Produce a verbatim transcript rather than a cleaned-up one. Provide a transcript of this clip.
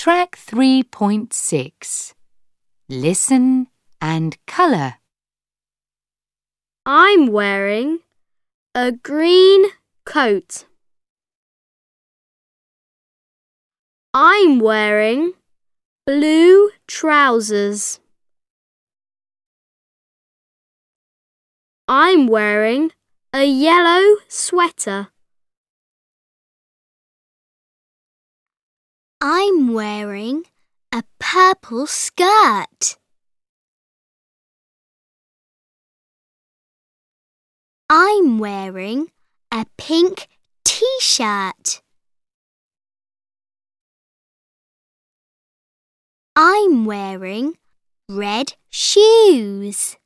Track three point six. Listen and colour. I'm wearing a green coat. I'm wearing blue trousers. I'm wearing a yellow sweater. I'm wearing a purple skirt. I'm wearing a pink t-shirt. I'm wearing red shoes.